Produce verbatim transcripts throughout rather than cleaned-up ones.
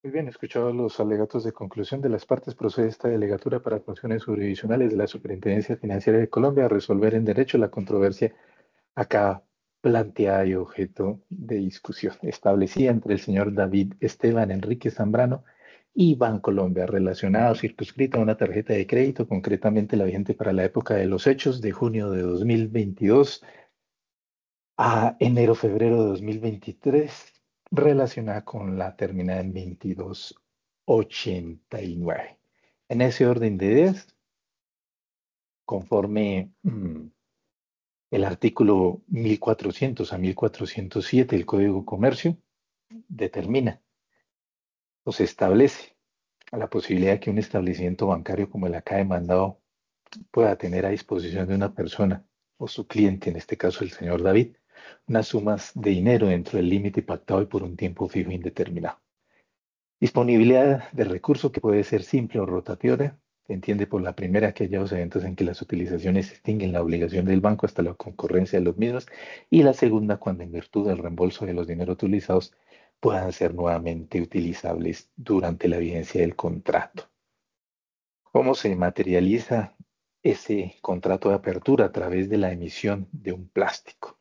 Muy bien, escuchado los alegatos de conclusión de las partes, procede esta delegatura para funciones jurisdiccionales de la Superintendencia Financiera de Colombia a resolver en derecho la controversia acá planteada y objeto de discusión, establecida entre el señor David Esteban Enrique Zambrano y Bancolombia, relacionado circunscrito a una tarjeta de crédito, concretamente la vigente para la época de los hechos de junio de dos mil veintidós a enero-febrero de dos mil veintitrés, relacionada con la terminada en veintidós ochenta y nueve. En ese orden de ideas, conforme mm, el artículo mil cuatrocientos a mil cuatrocientos siete del Código de Comercio, determina o se establece la posibilidad de que un establecimiento bancario como el acá demandado pueda tener a disposición de una persona o su cliente, en este caso el señor David, unas sumas de dinero dentro del límite pactado y por un tiempo fijo e indeterminado. Disponibilidad de recurso que puede ser simple o rotatoria. Se entiende por la primera aquellos eventos en que las utilizaciones extinguen la obligación del banco hasta la concurrencia de los mismos. Y la segunda, cuando en virtud del reembolso de los dineros utilizados puedan ser nuevamente utilizables durante la vigencia del contrato. ¿Cómo se materializa ese contrato de apertura? A través de la emisión de un plástico.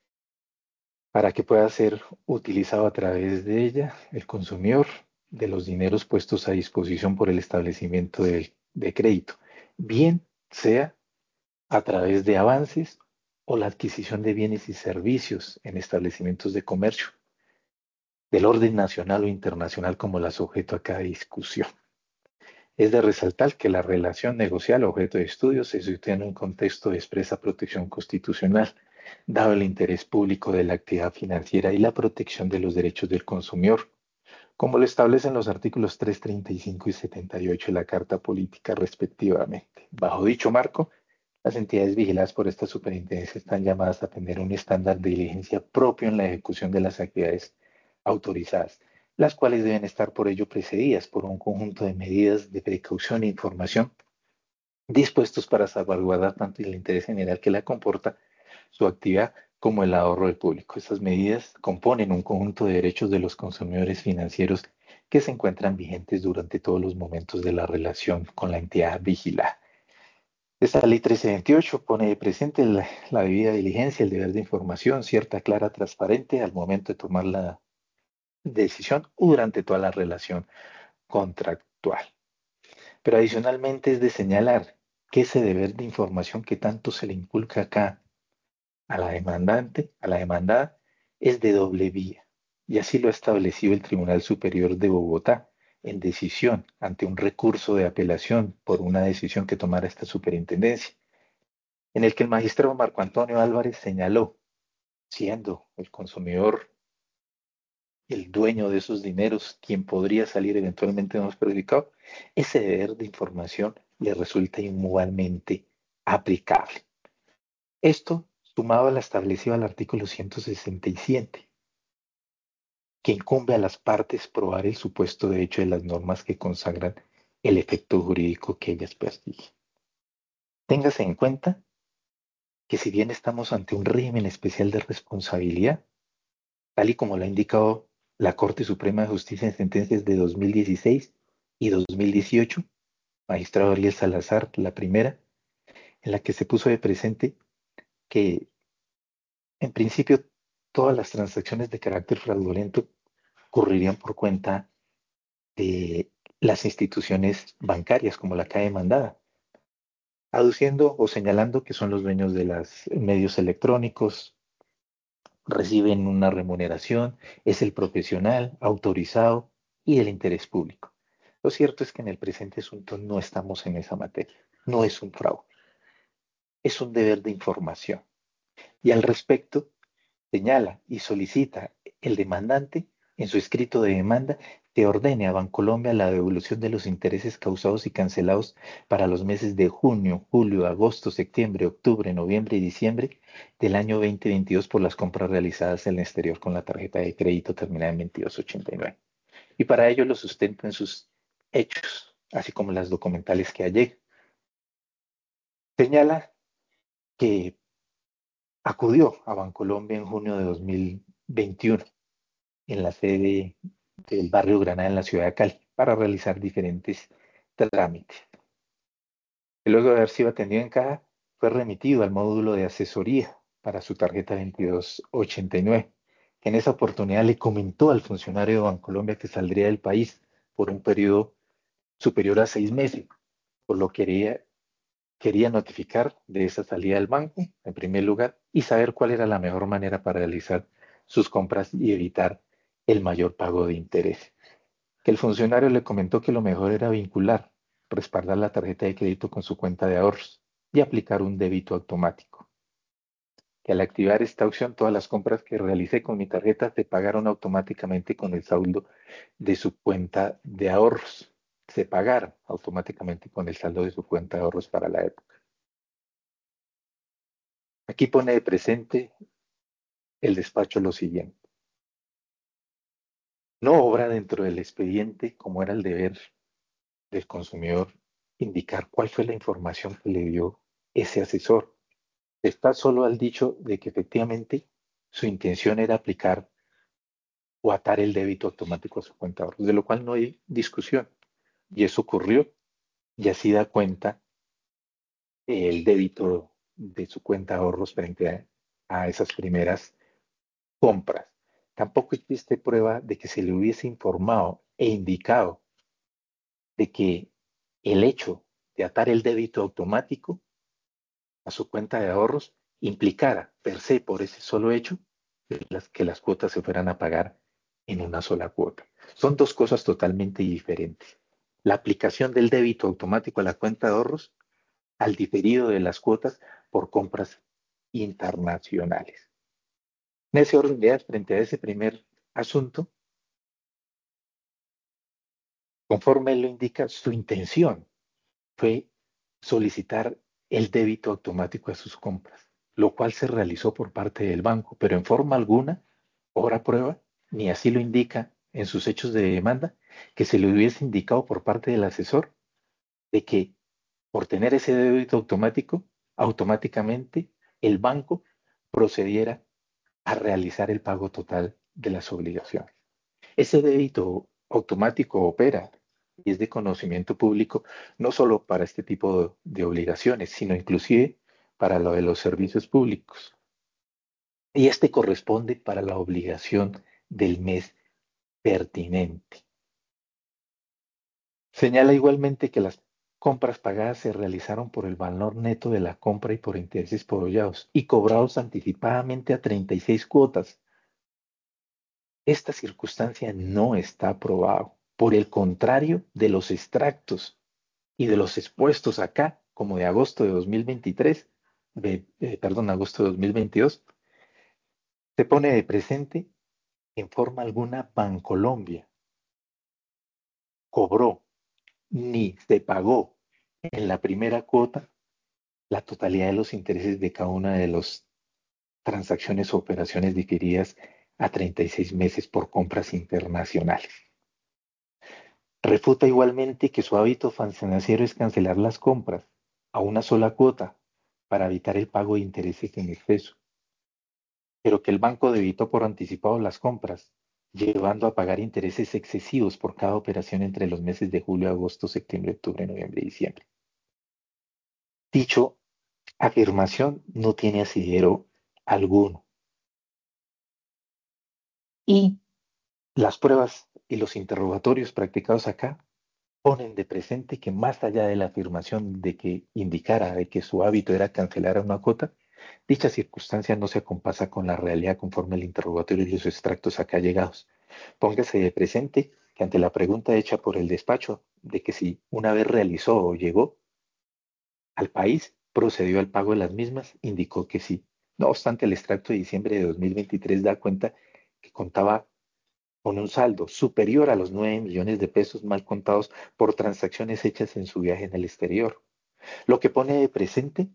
Para que pueda ser utilizado a través de ella el consumidor de los dineros puestos a disposición por el establecimiento de, de crédito, bien sea a través de avances o la adquisición de bienes y servicios en establecimientos de comercio, del orden nacional o internacional como las objeto a cada discusión. Es de resaltar que la relación negocial objeto de estudio se sitúa en un contexto de expresa protección constitucional, dado el interés público de la actividad financiera y la protección de los derechos del consumidor, como lo establecen los artículos trescientos treinta y cinco y setenta y ocho de la Carta Política respectivamente. Bajo dicho marco, las entidades vigiladas por esta superintendencia están llamadas a tener un estándar de diligencia propio en la ejecución de las actividades autorizadas, las cuales deben estar por ello precedidas por un conjunto de medidas de precaución e información dispuestos para salvaguardar tanto el interés general que la comporta su actividad como el ahorro del público. Estas medidas componen un conjunto de derechos de los consumidores financieros que se encuentran vigentes durante todos los momentos de la relación con la entidad vigilada. Esta ley trece veintiocho pone de presente la, la debida diligencia, el deber de información cierta, clara, transparente al momento de tomar la decisión o durante toda la relación contractual. Pero adicionalmente es de señalar que ese deber de información que tanto se le inculca acá a la demandante, a la demandada, es de doble vía. Y así lo ha establecido el Tribunal Superior de Bogotá en decisión ante un recurso de apelación por una decisión que tomara esta superintendencia, en el que el magistrado Marco Antonio Álvarez señaló, siendo el consumidor el dueño de esos dineros, quien podría salir eventualmente más perjudicado, ese deber de información le resulta igualmente aplicable. Esto sumado a la establecida al artículo ciento sesenta y siete, que incumbe a las partes probar el supuesto de hecho de las normas que consagran el efecto jurídico que ellas persiguen. Téngase en cuenta que si bien estamos ante un régimen especial de responsabilidad, tal y como lo ha indicado la Corte Suprema de Justicia en sentencias de dos mil dieciséis y dos mil dieciocho, magistrado Ariel Salazar, la primera, en la que se puso de presente que en principio todas las transacciones de carácter fraudulento ocurrirían por cuenta de las instituciones bancarias como la que ha demandada, aduciendo o señalando que son los dueños de los medios electrónicos, reciben una remuneración, es el profesional autorizado y del interés público. Lo cierto es que en el presente asunto no estamos en esa materia, no es un fraude, es un deber de información. Y al respecto, señala y solicita el demandante en su escrito de demanda que ordene a Bancolombia la devolución de los intereses causados y cancelados para los meses de junio, julio, agosto, septiembre, octubre, noviembre y diciembre del año dos mil veintidós por las compras realizadas en el exterior con la tarjeta de crédito terminada en veintidós ochenta y nueve. Y para ello lo sustenta en sus hechos, así como las documentales que allega. Señala que acudió a Bancolombia en junio de dos mil veintiuno en la sede del barrio Granada en la ciudad de Cali para realizar diferentes trámites. Y luego de haber sido atendido en caja, fue remitido al módulo de asesoría para su tarjeta veintidós ochenta y nueve, que en esa oportunidad le comentó al funcionario de Bancolombia que saldría del país por un periodo superior a seis meses, por lo que quería, quería notificar de esa salida del banco, en primer lugar, y saber cuál era la mejor manera para realizar sus compras y evitar el mayor pago de interés. Que el funcionario le comentó que lo mejor era vincular, respaldar la tarjeta de crédito con su cuenta de ahorros y aplicar un débito automático. Que al activar esta opción, todas las compras que realicé con mi tarjeta se pagaron automáticamente con el saldo de su cuenta de ahorros. Se pagaron automáticamente con el saldo de su cuenta de ahorros para la época. Aquí pone de presente el despacho lo siguiente. No obra dentro del expediente como era el deber del consumidor indicar cuál fue la información que le dio ese asesor. Está solo al dicho de que efectivamente su intención era aplicar o atar el débito automático a su cuenta de ahorros, de lo cual no hay discusión. Y eso ocurrió y así da cuenta el débito de su cuenta de ahorros frente a, a esas primeras compras. Tampoco existe prueba de que se le hubiese informado e indicado de que el hecho de atar el débito automático a su cuenta de ahorros implicara per se por ese solo hecho las, que las cuotas se fueran a pagar en una sola cuota. Son dos cosas totalmente diferentes. La aplicación del débito automático a la cuenta de ahorros al diferido de las cuotas por compras internacionales. En ese orden de ideas, frente a ese primer asunto, conforme él lo indica, su intención fue solicitar el débito automático a sus compras, lo cual se realizó por parte del banco, pero en forma alguna, obra prueba, ni así lo indica en sus hechos de demanda, que se le hubiese indicado por parte del asesor de que por tener ese débito automático, automáticamente el banco procediera a realizar el pago total de las obligaciones. Ese débito automático opera y es de conocimiento público no solo para este tipo de obligaciones, sino inclusive para lo de los servicios públicos. Y este corresponde para la obligación del mes pertinente. Señala igualmente que las compras pagadas se realizaron por el valor neto de la compra y por intereses porollados y cobrados anticipadamente a treinta y seis cuotas. Esta circunstancia no está aprobado. Por el contrario de los extractos y de los expuestos acá, como de agosto de dos mil veintitrés, de, eh, perdón, agosto de dos mil veintidós, se pone de presente en forma alguna Bancolombia cobró ni se pagó en la primera cuota la totalidad de los intereses de cada una de las transacciones o operaciones diferidas a treinta y seis meses por compras internacionales. Refuta igualmente que su hábito financiero es cancelar las compras a una sola cuota para evitar el pago de intereses en exceso, pero que el banco debitó por anticipado las compras, llevando a pagar intereses excesivos por cada operación entre los meses de julio, agosto, septiembre, octubre, noviembre y diciembre. Dicho afirmación no tiene asidero alguno. Y las pruebas y los interrogatorios practicados acá ponen de presente que más allá de la afirmación de que indicara de que su hábito era cancelar a una cuota, dicha circunstancia no se acompasa con la realidad conforme el interrogatorio y los extractos acá llegados. Póngase de presente que ante la pregunta hecha por el despacho de que si una vez realizó o llegó al país, procedió al pago de las mismas, indicó que sí. No obstante, el extracto de diciembre de dos mil veintitrés da cuenta que contaba con un saldo superior a los nueve millones de pesos mal contados por transacciones hechas en su viaje en el exterior, lo que pone de presente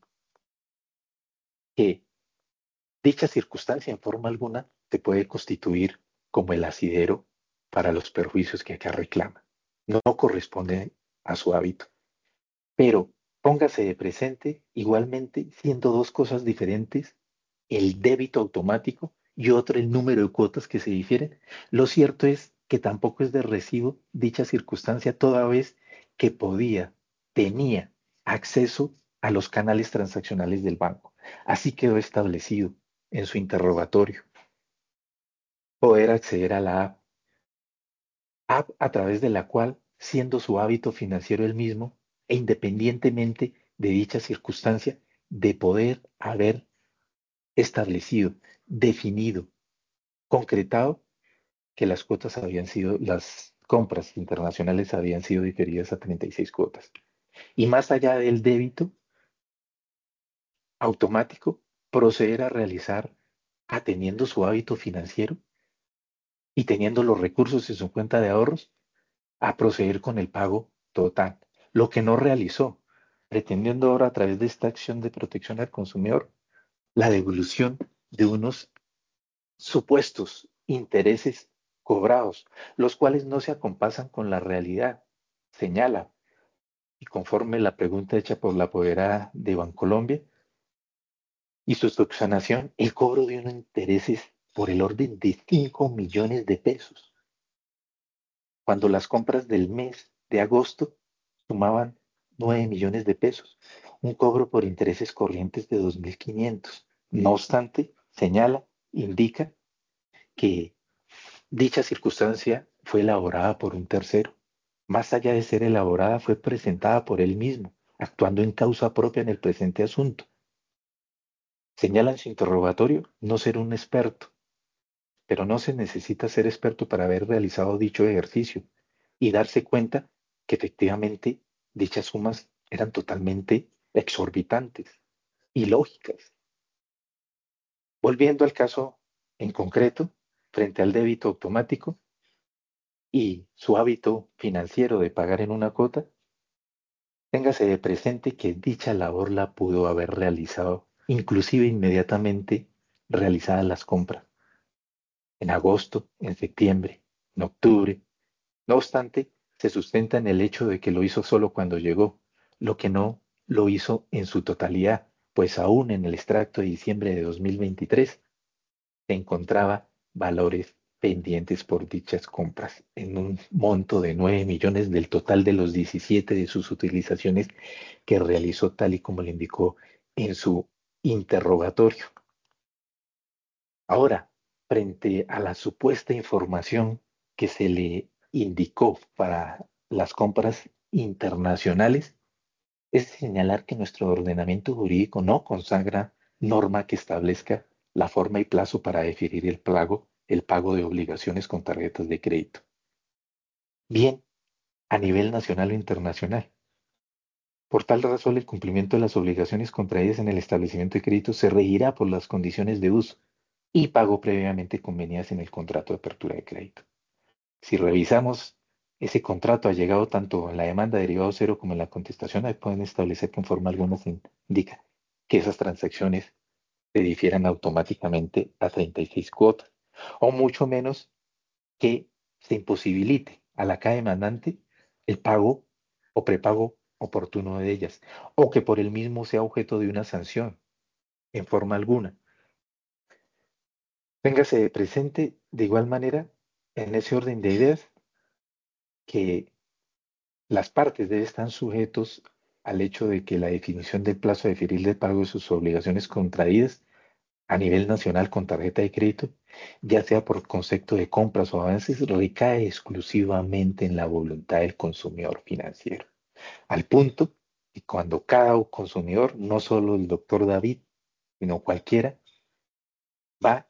que dicha circunstancia en forma alguna se puede constituir como el asidero para los perjuicios que acá reclama. No corresponde a su hábito, pero póngase de presente igualmente siendo dos cosas diferentes, el débito automático y otro el número de cuotas que se difieren. Lo cierto es que tampoco es de recibo dicha circunstancia toda vez que podía, tenía acceso a los canales transaccionales del banco. Así quedó establecido en su interrogatorio. Poder acceder a la app, app a través de la cual, siendo su hábito financiero el mismo, e independientemente de dicha circunstancia, de poder haber establecido, definido, concretado que las cuotas habían sido, las compras internacionales habían sido diferidas a treinta y seis cuotas. Y más allá del débito automático, proceder a realizar, atendiendo su hábito financiero y teniendo los recursos en su cuenta de ahorros, a proceder con el pago total, lo que no realizó, pretendiendo ahora a través de esta acción de protección al consumidor la devolución de unos supuestos intereses cobrados, los cuales no se acompasan con la realidad. Señala, y conforme la pregunta hecha por la apoderada de Bancolombia y su subsanación, el cobro de unos intereses por el orden de cinco millones de pesos, cuando las compras del mes de agosto sumaban nueve millones de pesos, un cobro por intereses corrientes de dos mil quinientos. No obstante, señala, indica que dicha circunstancia fue elaborada por un tercero. Más allá de ser elaborada, fue presentada por él mismo, actuando en causa propia en el presente asunto. Señala en su interrogatorio no ser un experto, pero no se necesita ser experto para haber realizado dicho ejercicio y darse cuenta que efectivamente dichas sumas eran totalmente exorbitantes, ilógicas. Volviendo al caso en concreto, frente al débito automático, y su hábito financiero de pagar en una cuota, téngase de presente que dicha labor la pudo haber realizado, inclusive inmediatamente realizadas las compras, en agosto, en septiembre, en octubre. No obstante, se sustenta en el hecho de que lo hizo solo cuando llegó, lo que no lo hizo en su totalidad, pues aún en el extracto de diciembre de dos mil veintitrés se encontraba valores pendientes por dichas compras en un monto de nueve millones del total de los diecisiete de sus utilizaciones que realizó tal y como le indicó en su interrogatorio. Ahora, frente a la supuesta información que se le indicó para las compras internacionales, es señalar que nuestro ordenamiento jurídico no consagra norma que establezca la forma y plazo para definir el pago, el pago de obligaciones con tarjetas de crédito, bien a nivel nacional o internacional. Por tal razón, el cumplimiento de las obligaciones contraídas en el establecimiento de crédito se regirá por las condiciones de uso y pago previamente convenidas en el contrato de apertura de crédito. Si revisamos ese contrato ha llegado tanto en la demanda de derivado cero como en la contestación, ahí pueden establecer que en forma alguna se indica que esas transacciones se difieran automáticamente a treinta y seis cuotas, o mucho menos que se imposibilite a la caja demandante el pago o prepago oportuno de ellas, o que por el mismo sea objeto de una sanción en forma alguna. Téngase de presente de igual manera en ese orden de ideas que las partes deben estar sujetos al hecho de que la definición del plazo de diferir de pago de sus obligaciones contraídas a nivel nacional con tarjeta de crédito, ya sea por concepto de compras o avances, recae exclusivamente en la voluntad del consumidor financiero. Al punto que cuando cada consumidor, no solo el doctor David, sino cualquiera, va,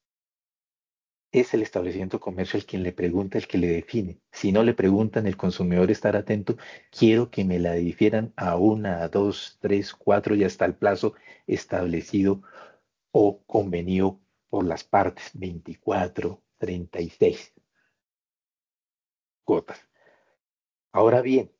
es el establecimiento comercio el quien le pregunta, el que le define. Si no le preguntan, el consumidor estar atento, quiero que me la difieran a una, a dos, tres, cuatro y hasta el plazo establecido o convenido por las partes, veinticuatro, treinta y seis cuotas. Ahora bien,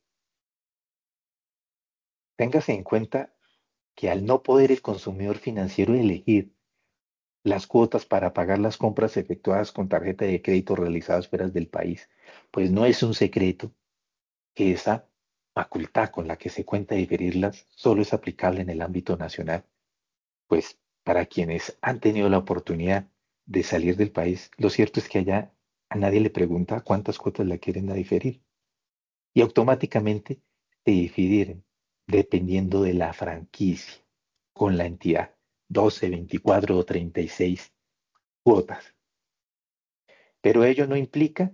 téngase en cuenta que al no poder el consumidor financiero elegir las cuotas para pagar las compras efectuadas con tarjeta de crédito realizadas fuera del país, pues no es un secreto que esa facultad con la que se cuenta diferirlas solo es aplicable en el ámbito nacional, pues para quienes han tenido la oportunidad de salir del país, lo cierto es que allá A nadie le pregunta cuántas cuotas la quieren a diferir y automáticamente se difieren dependiendo de la franquicia con la entidad, doce, veinticuatro o treinta y seis cuotas. Pero ello no implica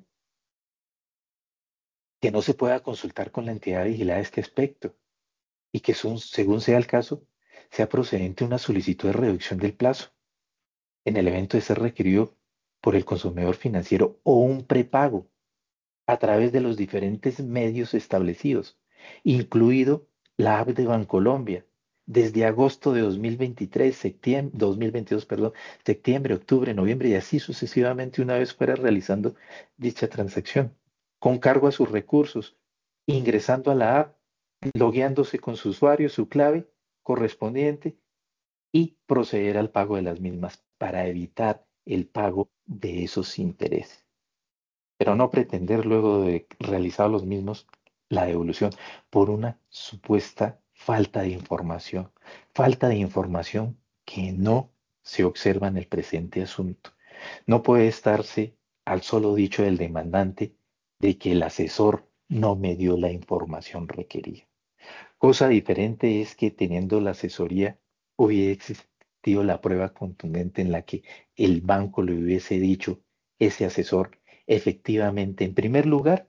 que no se pueda consultar con la entidad vigilada este aspecto y que son- según sea el caso, sea procedente una solicitud de reducción del plazo en el evento de ser requerido por el consumidor financiero o un prepago a través de los diferentes medios establecidos, incluido la app de Bancolombia. Desde agosto de dos mil veintitrés, septiembre, dos mil veintidós, perdón, septiembre, octubre, noviembre y así sucesivamente una vez fuera realizando dicha transacción, con cargo a sus recursos, ingresando a la app, logueándose con su usuario, su clave correspondiente y proceder al pago de las mismas para evitar el pago de esos intereses, pero no pretender luego de realizar los mismos la devolución por una supuesta falta de información, falta de información que no se observa en el presente asunto. No puede estarse al solo dicho del demandante de que el asesor no me dio la información requerida. Cosa diferente es que teniendo la asesoría hubiese existido la prueba contundente en la que el banco le hubiese dicho ese asesor efectivamente, en primer lugar,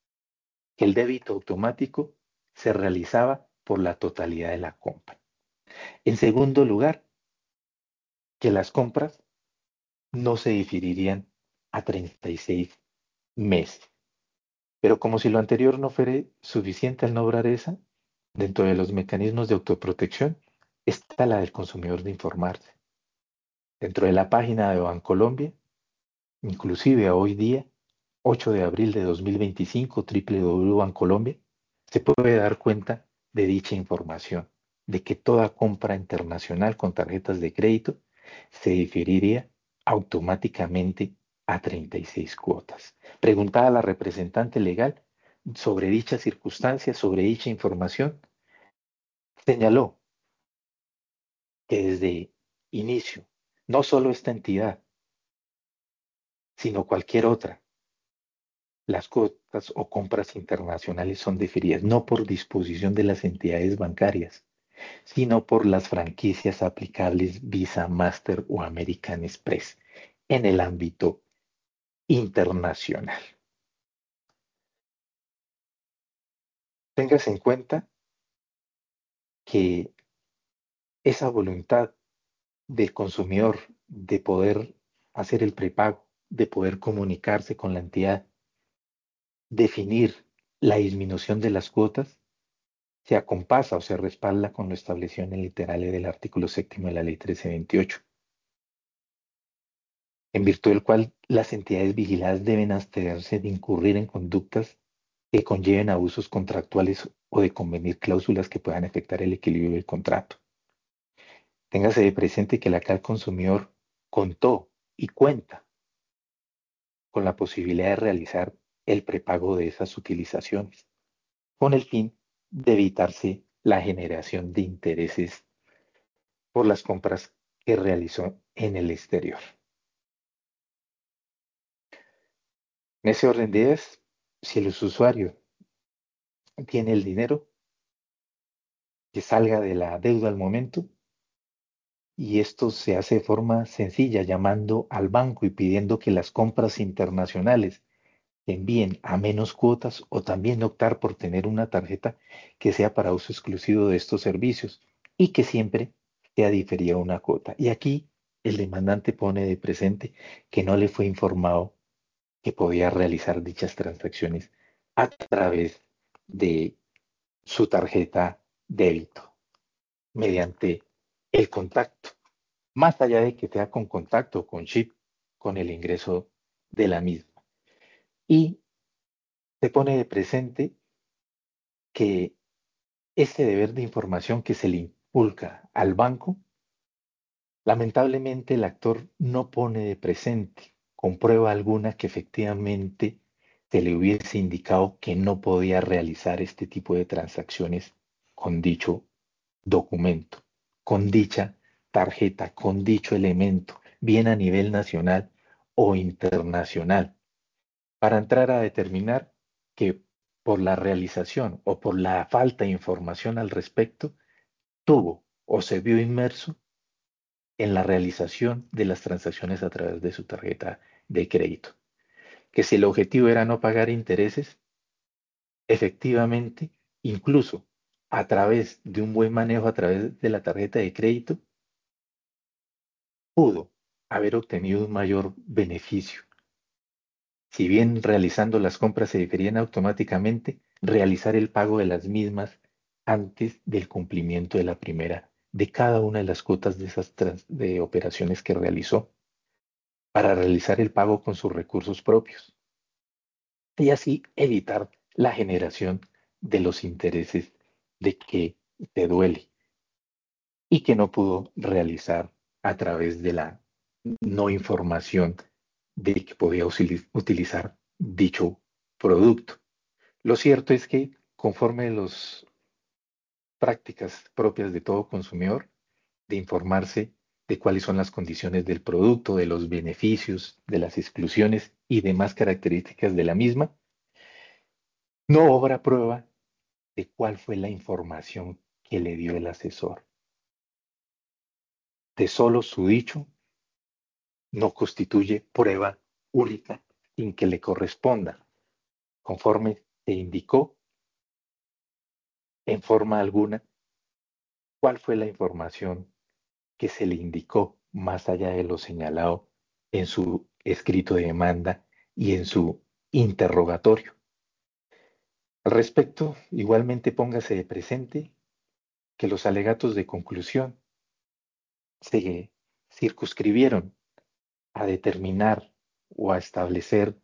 que el débito automático se realizaba por la totalidad de la compra. En segundo lugar, que las compras no se diferirían a treinta y seis meses. Pero como si lo anterior no fuera suficiente al no obrar esa, dentro de los mecanismos de autoprotección está la del consumidor de informarse. Dentro de la página de Bancolombia, inclusive a hoy día, ocho de abril de dos mil veinticinco, w w w punto bancolombia, se puede dar cuenta de dicha información, de que toda compra internacional con tarjetas de crédito se diferiría automáticamente a treinta y seis cuotas. Preguntada a la representante legal sobre dicha circunstancia, sobre dicha información, señaló que desde inicio, no solo esta entidad, sino cualquier otra, las cuotas o compras internacionales son diferidas no por disposición de las entidades bancarias, sino por las franquicias aplicables Visa, Master o American Express en el ámbito internacional. Tengas en cuenta que esa voluntad del consumidor de poder hacer el prepago, de poder comunicarse con la entidad, definir la disminución de las cuotas, se acompasa o se respalda con lo establecido en el literal del artículo séptimo de la ley trece veintiocho, en virtud del cual las entidades vigiladas deben abstenerse de incurrir en conductas que conlleven abusos contractuales o de convenir cláusulas que puedan afectar el equilibrio del contrato. Téngase de presente que la C A el consumidor contó y cuenta con la posibilidad de realizar el prepago de esas utilizaciones, con el fin de evitarse la generación de intereses por las compras que realizó en el exterior. En ese orden de ideas, si el usuario tiene el dinero, que salga de la deuda al momento, y esto se hace de forma sencilla, llamando al banco y pidiendo que las compras internacionales se envíen a menos cuotas o también optar por tener una tarjeta que sea para uso exclusivo de estos servicios y que siempre sea diferida una cuota. Y aquí el demandante pone de presente que no le fue informado que podía realizar dichas transacciones a través de su tarjeta débito mediante el contacto, más allá de que sea con contacto o con chip, con el ingreso de la misma. Y se pone de presente que ese deber de información que se le inculca al banco, lamentablemente el actor no pone de presente con prueba alguna que efectivamente se le hubiese indicado que no podía realizar este tipo de transacciones con dicho documento, con dicha tarjeta, con dicho elemento, bien a nivel nacional o internacional. para entrar a determinar que por la realización o por la falta de información al respecto, tuvo o se vio inmerso en la realización de las transacciones a través de su tarjeta de crédito. Que si el objetivo era no pagar intereses, efectivamente, incluso a través de un buen manejo a través de la tarjeta de crédito, pudo haber obtenido un mayor beneficio. Si bien realizando las compras se diferían automáticamente, realizar el pago de las mismas antes del cumplimiento de la primera, de cada una de las cuotas de esas trans- de operaciones que realizó, para realizar el pago con sus recursos propios y así evitar la generación de los intereses de que te duele y que no pudo realizar a través de la no información de que podía usili- utilizar dicho producto. Lo cierto es que conforme las prácticas propias de todo consumidor, de informarse de cuáles son las condiciones del producto, de los beneficios, de las exclusiones y demás características de la misma, no obra prueba de cuál fue la información que le dio el asesor. De solo su dicho no constituye prueba única sin que le corresponda, conforme se indicó en forma alguna cuál fue la información que se le indicó más allá de lo señalado en su escrito de demanda y en su interrogatorio. Al respecto, igualmente póngase de presente que los alegatos de conclusión se circunscribieron a determinar o a establecer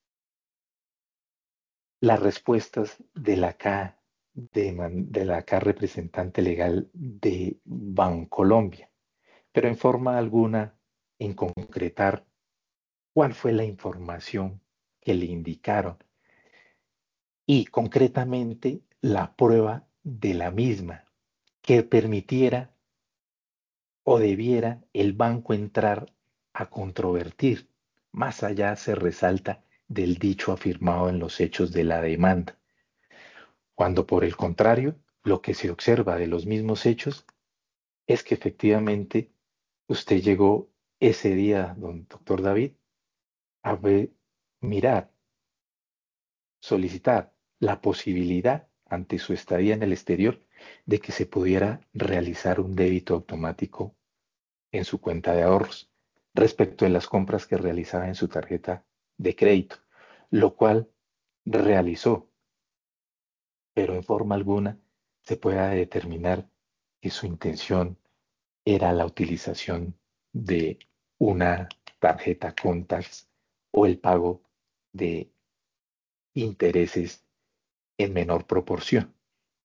las respuestas de la K, de, man- de la K representante legal de Bancolombia, pero en forma alguna en concretar cuál fue la información que le indicaron y concretamente la prueba de la misma que permitiera o debiera el banco entrar a controvertir. Más allá se resalta del dicho afirmado en los hechos de la demanda, cuando por el contrario, lo que se observa de los mismos hechos es que efectivamente usted llegó ese día, don doctor David, a ver, mirar, solicitar la posibilidad ante su estadía en el exterior de que se pudiera realizar un débito automático en su cuenta de ahorros respecto de las compras que realizaba en su tarjeta de crédito, lo cual realizó, pero en forma alguna se pueda determinar que su intención era la utilización de una tarjeta Contact o el pago de intereses en menor proporción.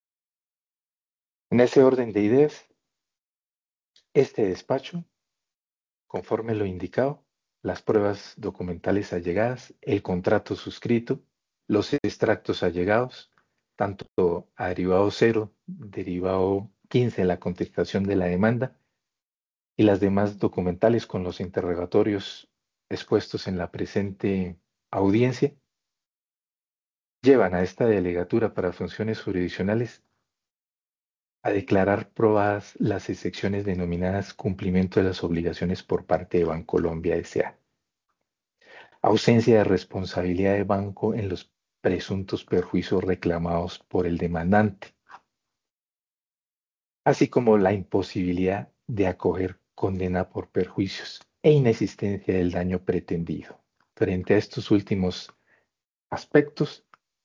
En ese orden de ideas, este despacho, conforme lo indicado, las pruebas documentales allegadas, el contrato suscrito, los extractos allegados, tanto a derivado cero, derivado quince, la contestación de la demanda, y las demás documentales con los interrogatorios expuestos en la presente audiencia, llevan a esta delegatura para funciones jurisdiccionales a declarar probadas las excepciones denominadas cumplimiento de las obligaciones por parte de Bancolombia S A, ausencia de responsabilidad de banco en los presuntos perjuicios reclamados por el demandante, así como la imposibilidad de acoger condena por perjuicios e inexistencia del daño pretendido. Frente a estos últimos aspectos,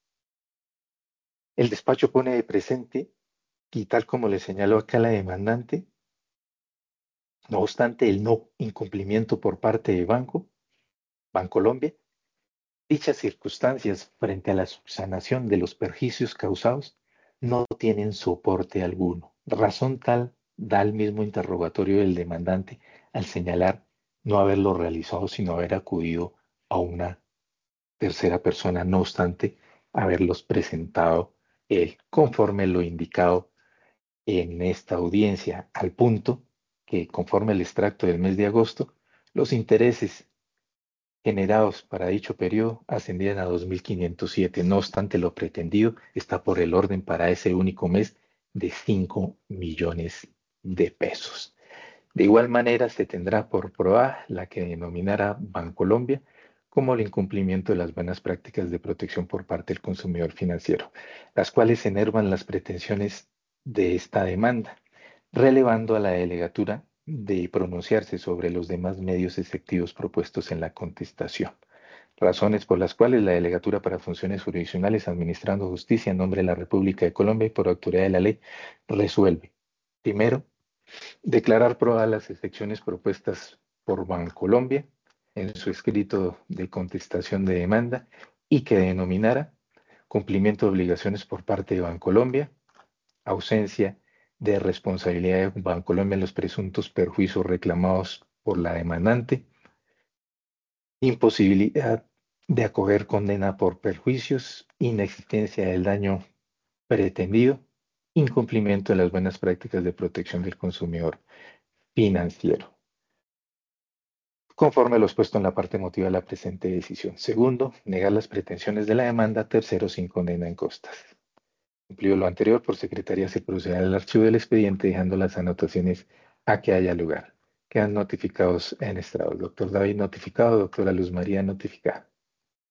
el despacho pone de presente, y tal como le señaló acá la demandante, no obstante el no incumplimiento por parte de Banco, Bancolombia, dichas circunstancias frente a la subsanación de los perjuicios causados no tienen soporte alguno. Razón tal da el mismo interrogatorio del demandante al señalar no haberlo realizado, sino haber acudido a una tercera persona, no obstante haberlos presentado él, conforme lo indicado en esta audiencia, al punto que, conforme al extracto del mes de agosto, los intereses generados para dicho periodo ascendían a dos mil quinientos siete. No obstante, lo pretendido está por el orden para ese único mes de cinco millones de pesos. De igual manera, se tendrá por proa la que denominará Bancolombia como el incumplimiento de las buenas prácticas de protección por parte del consumidor financiero, las cuales enervan las pretensiones de esta demanda, relevando a la delegatura de pronunciarse sobre los demás medios efectivos propuestos en la contestación. Razones por las cuales la Delegatura para Funciones Jurisdiccionales Administrando Justicia en nombre de la República de Colombia y por autoridad de la ley resuelve. Primero, declarar probadas las excepciones propuestas por Bancolombia en su escrito de contestación de demanda y que denominara cumplimiento de obligaciones por parte de Bancolombia, ausencia de responsabilidad de Bancolombia en los presuntos perjuicios reclamados por la demandante, imposibilidad de acoger condena por perjuicios, inexistencia del daño pretendido, incumplimiento de las buenas prácticas de protección del consumidor financiero, conforme a lo expuesto en la parte emotiva de la presente decisión. Segundo, negar las pretensiones de la demanda. Tercero, sin condena en costas. Cumplido lo anterior, por secretaría se procederá al archivo del expediente dejando las anotaciones a que haya lugar. Quedan notificados en estrado. Doctor David notificado, doctora Luz María notificada.